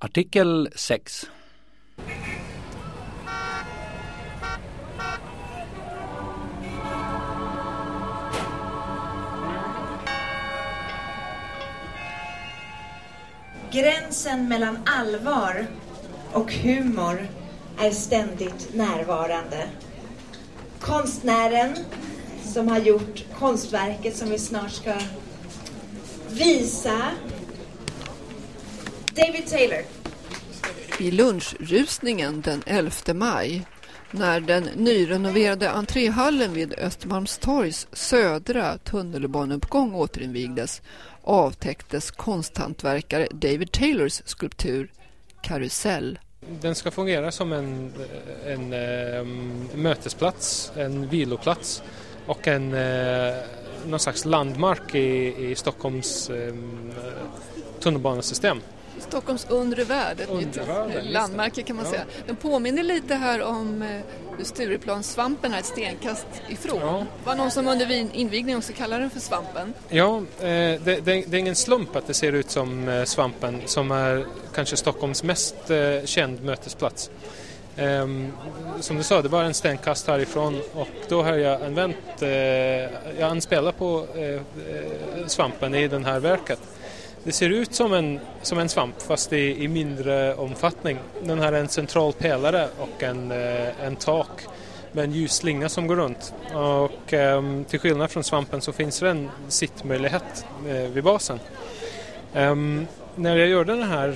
Artikel 6. Gränsen mellan allvar och humor är ständigt närvarande. Konstnären som har gjort konstverket som vi snart ska visa, David Taylor. I lunchrusningen den 11 maj, när den nyrenoverade entréhallen vid Östermalmstorgs södra tunnelbaneuppgång återinvigdes, avtäcktes konsthantverkare David Taylors skulptur Karusell. Den ska fungera som en mötesplats, en viloplats och någon slags landmark i Stockholms tunnelbanesystem. Stockholms undre värld, ett nytt landmärke kan man säga. Den påminner lite här om Stureplanssvampen här ett stenkast ifrån. Ja. Var någon som under invigningen också kallar den för svampen? Ja, det är ingen slump att det ser ut som svampen som är kanske Stockholms mest känd mötesplats. Som du sa, det var en stenkast härifrån och då har jag anspelar på svampen i den här verket. Det ser ut som en svamp fast i mindre omfattning. Den här är en central pelare och en tak med en ljusslinga som går runt. Och till skillnad från svampen så finns det en sittmöjlighet vid basen. När jag gjorde det här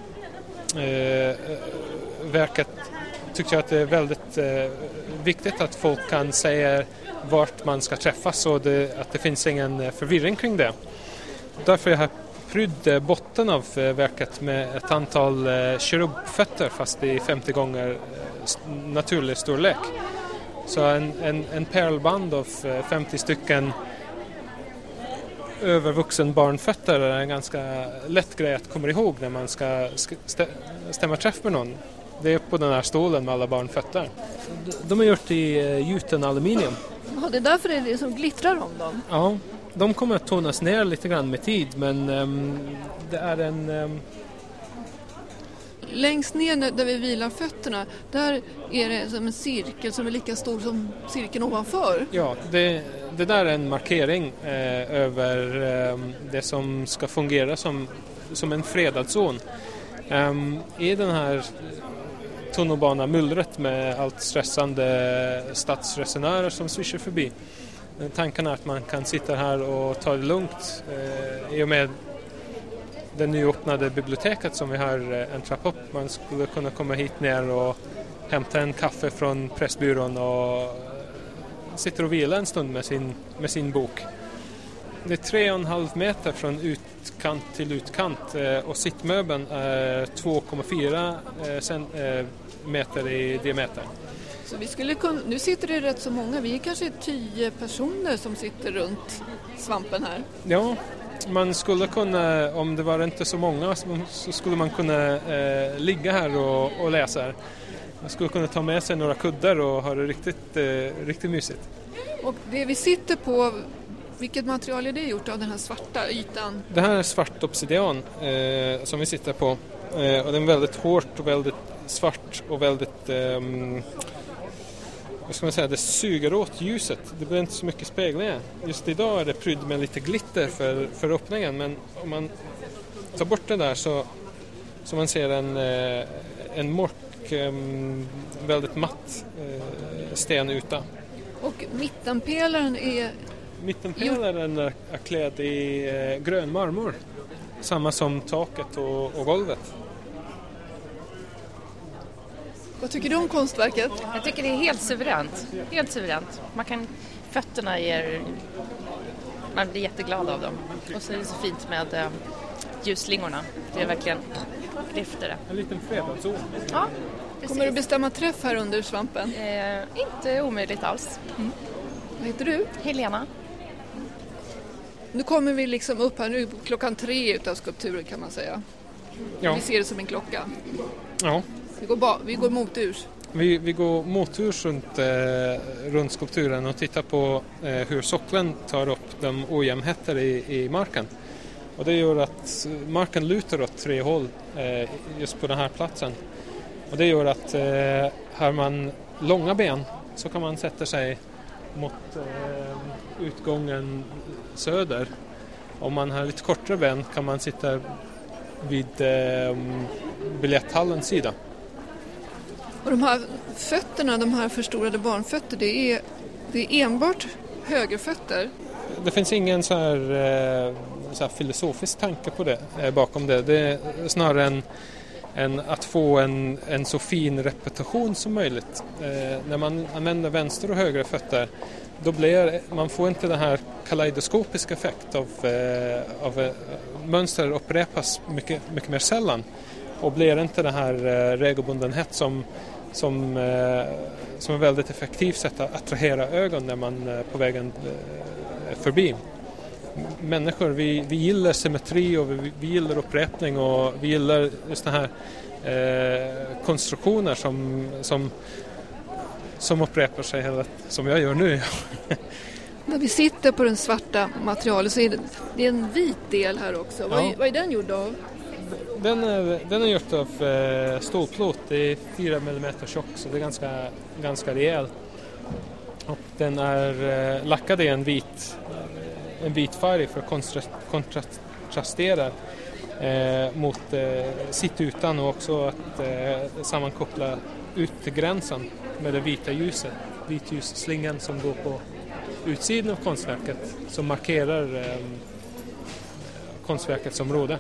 verket tyckte jag att det är väldigt viktigt att folk kan säga vart man ska träffas och att det finns ingen förvirring kring det. Därför jag har prydd botten av verket med ett antal kerubfötter fast i 50 gånger naturlig storlek. Så en pärlband av 50 stycken övervuxen barnfötter är en ganska lätt grej att komma ihåg när man ska stämma träff med någon. Det är på den här stolen med alla barnfötter. De är gjort i gjuten aluminium. Ja, det är därför det är det som glittrar om dem. Ja. De kommer att tonas ner lite grann med tid, men det är längst ner där vi vilar fötterna, där är det som en cirkel som är lika stor som cirkeln ovanför. Ja, det där är en markering över det som ska fungera som en fredad zon. I den här tunnelbanemullret med allt stressande stadsresenärer som svischar förbi. Tanken är att man kan sitta här och ta det lugnt i och med det nyöppnade biblioteket som vi har en trapp upp. Man skulle kunna komma hit ner och hämta en kaffe från Pressbyrån och sitta och vila en stund med sin bok. Det är 3,5 meter från utkant till utkant och sittmöbeln är 2,4 meter i diameter. Så vi skulle nu sitter det rätt så många, vi är kanske 10 personer som sitter runt svampen här. Ja, man skulle kunna, om det var inte så många så skulle man kunna ligga här och läsa här. Man skulle kunna ta med sig några kuddar och ha det riktigt mysigt. Och det vi sitter på, vilket material är det gjort av den här svarta ytan? Det här är svart obsidian som vi sitter på. Och den är väldigt hårt och väldigt svart och väldigt... vad ska man säga, det suger åt ljuset. Det blir inte så mycket speglingar. Just idag är det prydd med lite glitter för öppningen. Men om man tar bort det där så man ser en mörk, väldigt matt stenyta. Och mittenpelaren är... Mittenpelaren är klädd i grön marmor. Samma som taket och golvet. Vad tycker du om konstverket? Jag tycker det är helt suveränt. Helt suveränt. Fötterna man blir jätteglad av dem. Och så är det så fint med ljusslingorna. Det är verkligen lyfter det. En liten fredadzon. Ja, precis. Kommer du bestämma träff här under svampen? Inte omöjligt alls. Mm. Vad heter du? Helena. Nu kommer vi liksom upp här nu klockan 3 utav skulpturen kan man säga. Ja. Vi ser det som en klocka. Ja. Vi går moturs. Vi går moturs runt skulpturen och tittar på hur sockeln tar upp de ojämnheter i marken. Och det gör att marken lutar åt 3 håll just på den här platsen. Och det gör att har man långa ben så kan man sätta sig mot utgången söder. Om man har lite kortare ben kan man sitta vid biljetthallens sida. Och de här fötterna, de här förstorade barnfötter, det är enbart högerfötter? Det finns ingen så här filosofisk tanke på det bakom det. Det är snarare än att få en så fin repetition som möjligt. När man använder vänster och höger fötter då man får inte den här kaleidoskopiska effekt av mönster upprepas mycket mer sällan och blir inte den här regelbundenhet som är väldigt effektivt sätt att attrahera ögon när man är på vägen förbi. Människor, vi gillar symmetri och vi gillar upprepning och vi gillar just den här konstruktioner som upprepar sig som jag gör nu. När vi sitter på den svarta materialet så är det en vit del här också. Ja. Vad är den gjord av? Den är gjord av stålplåt. Det är 4 mm tjock så det är ganska rejäl. Och den är lackad i en vit färg för att kontrastera mot sittutan och också att sammankoppla ut till gränsen med det vita ljuset. Vitljusslingan som går på utsidan av konstverket som markerar konstverkets område.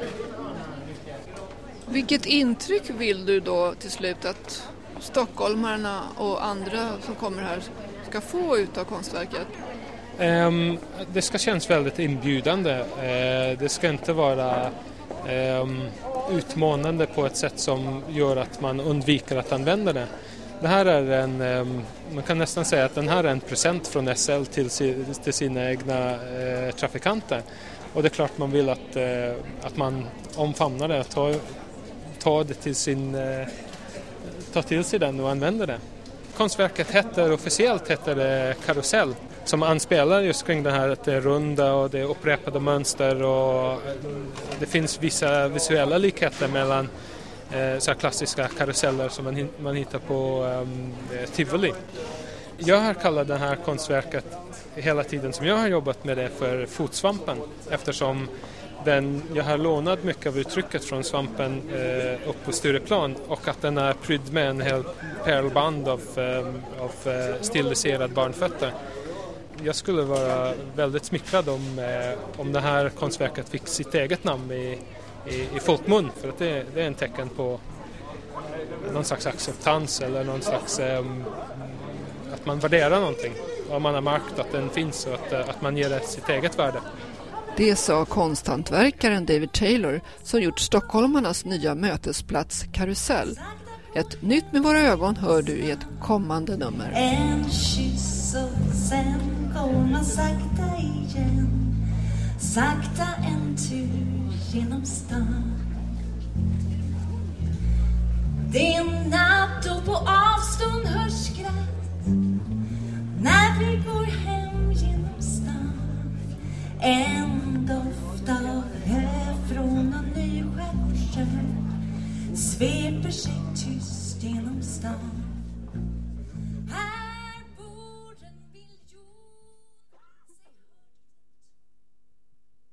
Vilket intryck vill du då till slut att stockholmarna och andra som kommer här ska få ut av konstverket? Det ska kännas väldigt inbjudande. Det ska inte vara utmanande på ett sätt som gör att man undviker att använda det. Det här är man kan nästan säga att den här är en present från SL till sina egna trafikanter. Och det är klart man vill att man omfamnar det och tar till sig den och använder det. Konstverket officiellt heter det Karusell som anspelar just kring det här att det är runda och det är upprepade mönster och det finns vissa visuella likheter mellan så här klassiska karuseller som man hittar på Tivoli. Jag har kallat det här konstverket hela tiden som jag har jobbat med det för fotsvampen eftersom jag har lånat mycket av uttrycket från svampen upp på Stureplan och att den är prydd med en hel pärlband av stiliserad barnfötter. Jag skulle vara väldigt smickrad om det här konstverket fick sitt eget namn i folkmun för att det är en tecken på någon slags acceptans eller någon slags att man värderar någonting och man har märkt att den finns och att man ger det sitt eget värde. Det sa konsthantverkaren David Taylor som gjort stockholmarnas nya mötesplats Karusell. Ett nytt med våra ögon hör du i ett kommande nummer. En kyss och sen går man sakta igen. Sakta en tur genom stan. Det är natt och på avstånd hörs skratt. När vi går hem genom stan. En doft av hö från en ny stjärtsjö sveper sig tyst